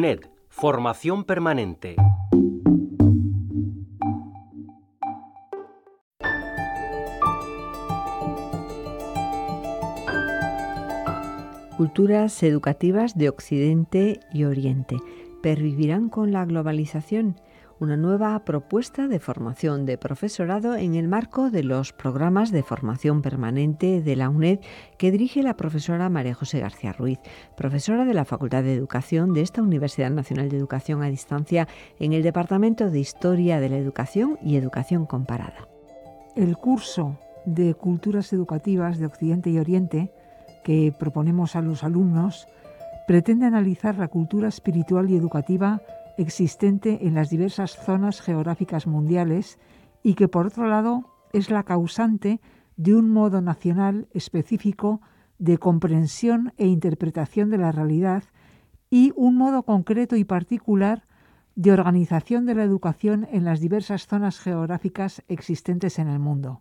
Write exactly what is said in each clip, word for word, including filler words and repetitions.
UNED, formación permanente. Culturas educativas de Occidente y Oriente. ¿Pervivirán con la globalización? Una nueva propuesta de formación de profesorado en el marco de los programas de formación permanente de la UNED que dirige la profesora María José García Ruiz, profesora de la Facultad de Educación de esta Universidad Nacional de Educación a Distancia en el Departamento de Historia de la Educación y Educación Comparada. El curso de Culturas Educativas de Occidente y Oriente que proponemos a los alumnos pretende analizar la cultura espiritual y educativa existente en las diversas zonas geográficas mundiales y que, por otro lado, es la causante de un modo nacional específico de comprensión e interpretación de la realidad y un modo concreto y particular de organización de la educación en las diversas zonas geográficas existentes en el mundo.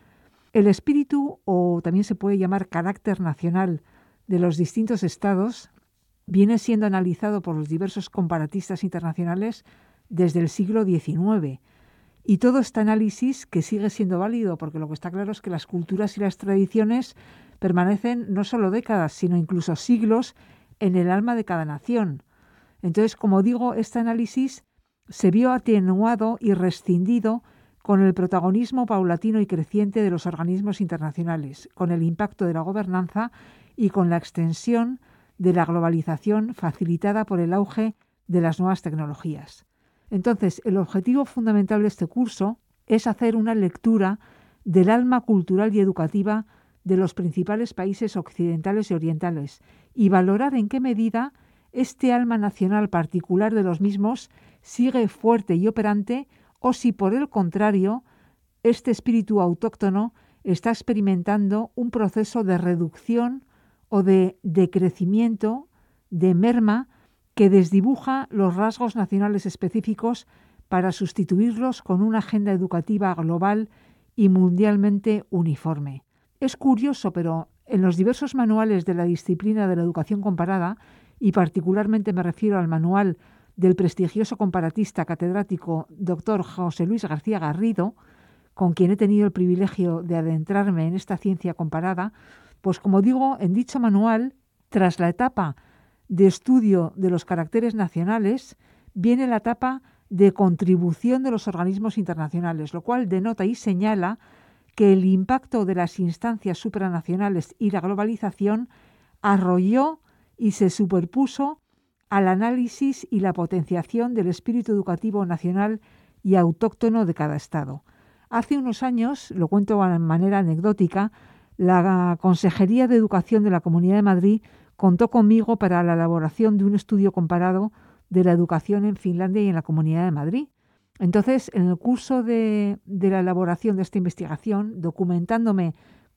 El espíritu, o también se puede llamar carácter nacional, de los distintos estados viene siendo analizado por los diversos comparatistas internacionales desde el siglo diecinueve. Y todo este análisis, que sigue siendo válido, porque lo que está claro es que las culturas y las tradiciones permanecen no solo décadas, sino incluso siglos en el alma de cada nación. Entonces, como digo, este análisis se vio atenuado y rescindido con el protagonismo paulatino y creciente de los organismos internacionales, con el impacto de la gobernanza y con la extensión de la globalización facilitada por el auge de las nuevas tecnologías. Entonces, el objetivo fundamental de este curso es hacer una lectura del alma cultural y educativa de los principales países occidentales y orientales y valorar en qué medida este alma nacional particular de los mismos sigue fuerte y operante o si, por el contrario, este espíritu autóctono está experimentando un proceso de reducción o de decrecimiento, de merma, que desdibuja los rasgos nacionales específicos para sustituirlos con una agenda educativa global y mundialmente uniforme. Es curioso, pero en los diversos manuales de la disciplina de la educación comparada, y particularmente me refiero al manual del prestigioso comparatista catedrático doctor José Luis García Garrido, con quien he tenido el privilegio de adentrarme en esta ciencia comparada, pues como digo, en dicho manual, tras la etapa de estudio de los caracteres nacionales, viene la etapa de contribución de los organismos internacionales, lo cual denota y señala que el impacto de las instancias supranacionales y la globalización arrolló y se superpuso al análisis y la potenciación del espíritu educativo nacional y autóctono de cada estado. Hace unos años, lo cuento de manera anecdótica, la Consejería de Educación de la Comunidad de Madrid contó conmigo para la elaboración de un estudio comparado de la educación en Finlandia y en la Comunidad de Madrid. Entonces, en el curso de, de la elaboración de esta investigación, documentándome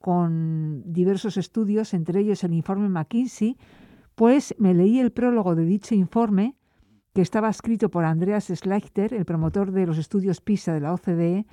con diversos estudios, entre ellos el informe McKinsey, pues me leí el prólogo de dicho informe, que estaba escrito por Andreas Schleicher, el promotor de los estudios PISA de la O C D E,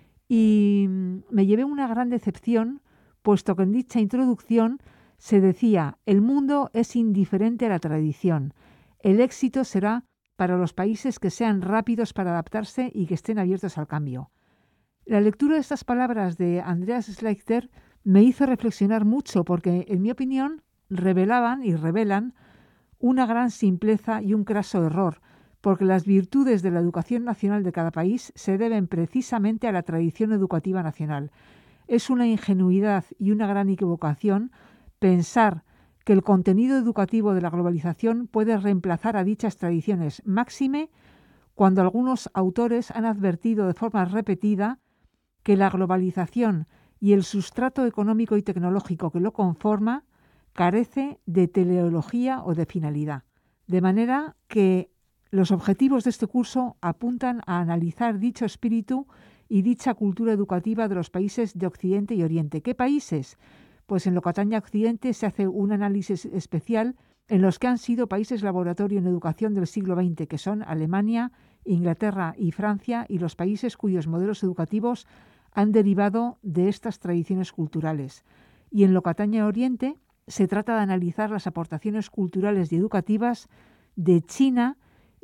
y me llevé una gran decepción, puesto que en dicha introducción se decía: el mundo es indiferente a la tradición, el éxito será para los países que sean rápidos para adaptarse y que estén abiertos al cambio. La lectura de estas palabras de Andreas Schleicher me hizo reflexionar mucho porque, en mi opinión, revelaban y revelan una gran simpleza y un craso error, porque las virtudes de la educación nacional de cada país se deben precisamente a la tradición educativa nacional. Es una ingenuidad y una gran equivocación pensar que el contenido educativo de la globalización puede reemplazar a dichas tradiciones, máxime cuando algunos autores han advertido de forma repetida que la globalización y el sustrato económico y tecnológico que lo conforma carece de teleología o de finalidad. De manera que los objetivos de este curso apuntan a analizar dicho espíritu y dicha cultura educativa de los países de Occidente y Oriente. ¿Qué países? Pues en lo que atañe a Occidente se hace un análisis especial en los que han sido países laboratorio en educación del siglo veinte, que son Alemania, Inglaterra y Francia, y los países cuyos modelos educativos han derivado de estas tradiciones culturales. Y en lo que atañe a Oriente, se trata de analizar las aportaciones culturales y educativas de China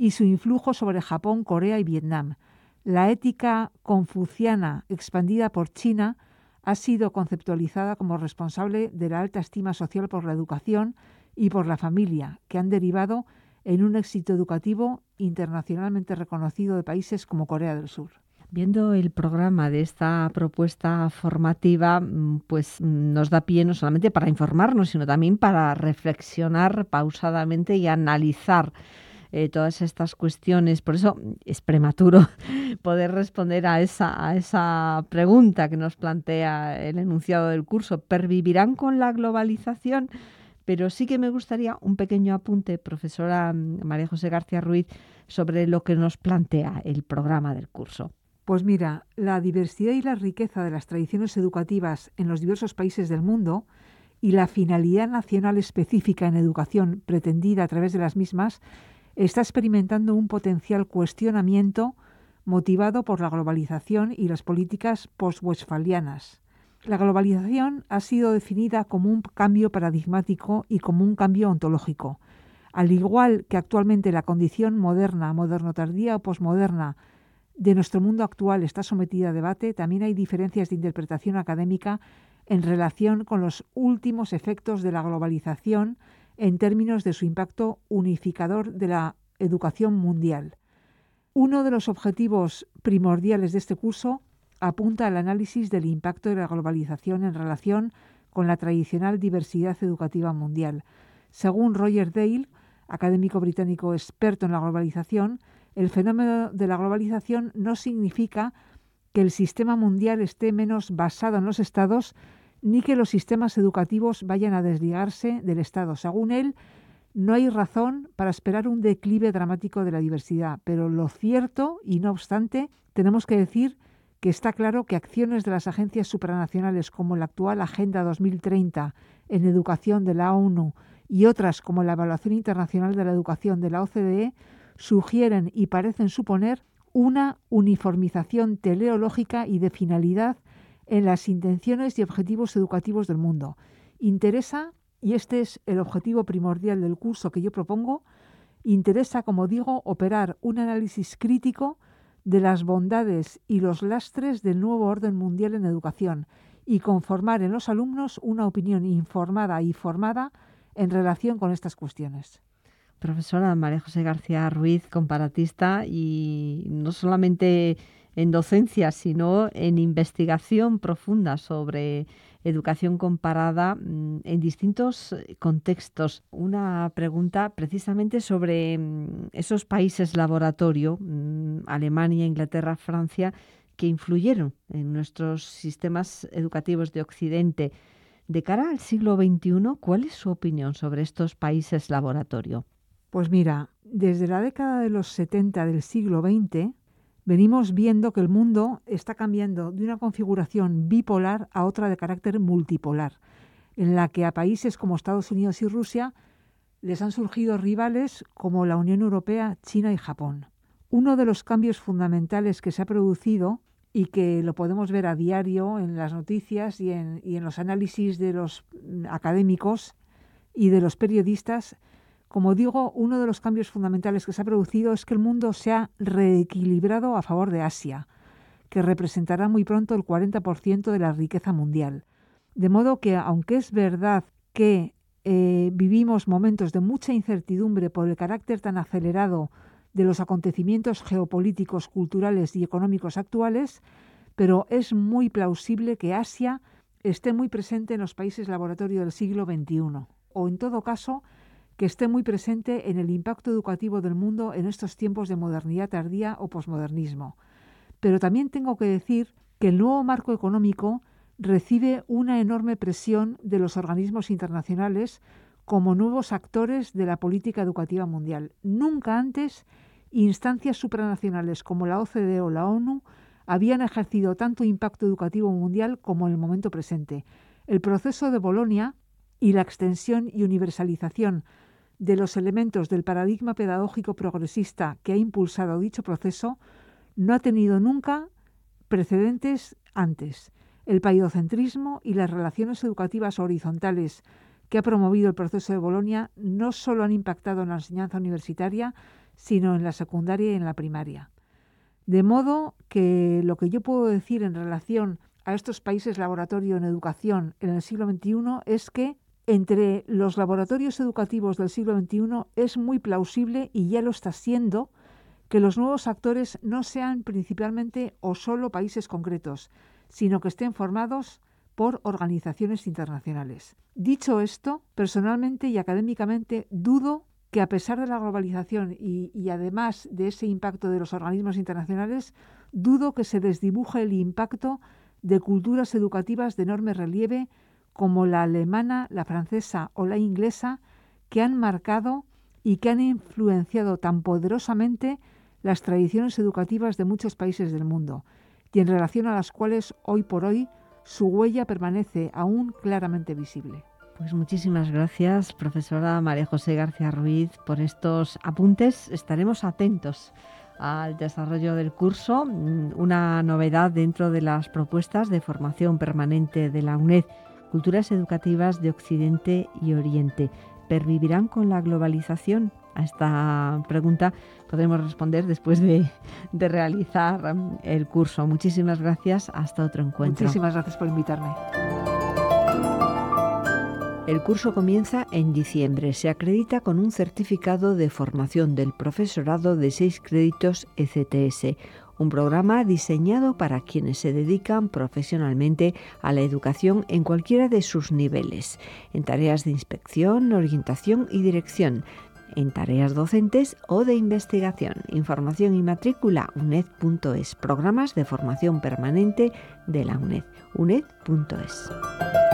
y su influjo sobre Japón, Corea y Vietnam. La ética confuciana expandida por China ha sido conceptualizada como responsable de la alta estima social por la educación y por la familia, que han derivado en un éxito educativo internacionalmente reconocido de países como Corea del Sur. Viendo el programa de esta propuesta formativa, pues nos da pie no solamente para informarnos, sino también para reflexionar pausadamente y analizar eh, todas estas cuestiones. Por eso es prematuro poder responder a esa, a esa pregunta que nos plantea el enunciado del curso. ¿Pervivirán con la globalización? Pero sí que me gustaría un pequeño apunte, profesora María José García Ruiz, sobre lo que nos plantea el programa del curso. Pues mira, la diversidad y la riqueza de las tradiciones educativas en los diversos países del mundo y la finalidad nacional específica en educación pretendida a través de las mismas está experimentando un potencial cuestionamiento motivado por la globalización y las políticas post-westfalianas. La globalización ha sido definida como un cambio paradigmático y como un cambio ontológico. Al igual que actualmente la condición moderna, moderno-tardía o posmoderna de nuestro mundo actual está sometida a debate, también hay diferencias de interpretación académica en relación con los últimos efectos de la globalización en términos de su impacto unificador de la educación mundial. Uno de los objetivos primordiales de este curso apunta al análisis del impacto de la globalización en relación con la tradicional diversidad educativa mundial. Según Roger Dale, académico británico experto en la globalización, el fenómeno de la globalización no significa que el sistema mundial esté menos basado en los estados ni que los sistemas educativos vayan a desligarse del Estado. Según él, no hay razón para esperar un declive dramático de la diversidad, pero lo cierto, y no obstante, tenemos que decir que está claro que acciones de las agencias supranacionales como la actual Agenda dos mil treinta en educación de la ONU y otras como la Evaluación Internacional de la Educación de la O C D E sugieren y parecen suponer una uniformización teleológica y de finalidad en las intenciones y objetivos educativos del mundo. Interesa, y este es el objetivo primordial del curso que yo propongo, interesa, como digo, operar un análisis crítico de las bondades y los lastres del nuevo orden mundial en educación y conformar en los alumnos una opinión informada y formada en relación con estas cuestiones. Profesora María José García Ruiz, comparatista, y no solamente en docencia, sino en investigación profunda sobre educación comparada en distintos contextos. Una pregunta precisamente sobre esos países laboratorio, Alemania, Inglaterra, Francia, que influyeron en nuestros sistemas educativos de Occidente. De cara al siglo veintiuno, ¿cuál es su opinión sobre estos países laboratorio? Pues mira, desde la década de los setenta del siglo veinte venimos viendo que el mundo está cambiando de una configuración bipolar a otra de carácter multipolar, en la que a países como Estados Unidos y Rusia les han surgido rivales como la Unión Europea, China y Japón. Uno de los cambios fundamentales que se ha producido y que lo podemos ver a diario en las noticias y en, y en los análisis de los académicos y de los periodistas. Como digo, uno de los cambios fundamentales que se ha producido es que el mundo se ha reequilibrado a favor de Asia, que representará muy pronto el cuarenta por ciento de la riqueza mundial. De modo que, aunque es verdad que eh, vivimos momentos de mucha incertidumbre por el carácter tan acelerado de los acontecimientos geopolíticos, culturales y económicos actuales, pero es muy plausible que Asia esté muy presente en los países laboratorio del siglo veintiuno, o en todo caso, que esté muy presente en el impacto educativo del mundo en estos tiempos de modernidad tardía o posmodernismo. Pero también tengo que decir que el nuevo marco económico recibe una enorme presión de los organismos internacionales como nuevos actores de la política educativa mundial. Nunca antes instancias supranacionales como la O C D E o la ONU habían ejercido tanto impacto educativo mundial como en el momento presente. El proceso de Bolonia y la extensión y universalización de los elementos del paradigma pedagógico progresista que ha impulsado dicho proceso no ha tenido nunca precedentes antes. El paidocentrismo y las relaciones educativas horizontales que ha promovido el proceso de Bolonia no solo han impactado en la enseñanza universitaria, sino en la secundaria y en la primaria. De modo que lo que yo puedo decir en relación a estos países laboratorio en educación en el siglo veintiuno es que entre los laboratorios educativos del siglo veintiuno es muy plausible, y ya lo está siendo, que los nuevos actores no sean principalmente o solo países concretos, sino que estén formados por organizaciones internacionales. Dicho esto, personalmente y académicamente dudo que, a pesar de la globalización y, y además de ese impacto de los organismos internacionales, dudo que se desdibuje el impacto de culturas educativas de enorme relieve como la alemana, la francesa o la inglesa, que han marcado y que han influenciado tan poderosamente las tradiciones educativas de muchos países del mundo, y en relación a las cuales hoy por hoy su huella permanece aún claramente visible. Pues muchísimas gracias, profesora María José García Ruiz, por estos apuntes. Estaremos atentos al desarrollo del curso, una novedad dentro de las propuestas de formación permanente de la UNED, Culturas Educativas de Occidente y Oriente. ¿Pervivirán con la globalización? A esta pregunta podremos responder después de, de realizar el curso. Muchísimas gracias. Hasta otro encuentro. Muchísimas gracias por invitarme. El curso comienza en diciembre. Se acredita con un certificado de formación del profesorado de seis créditos E C T S, un programa diseñado para quienes se dedican profesionalmente a la educación en cualquiera de sus niveles, en tareas de inspección, orientación y dirección, en tareas docentes o de investigación. Información y matrícula uned punto es. Programas de formación permanente de la UNED. uned punto es.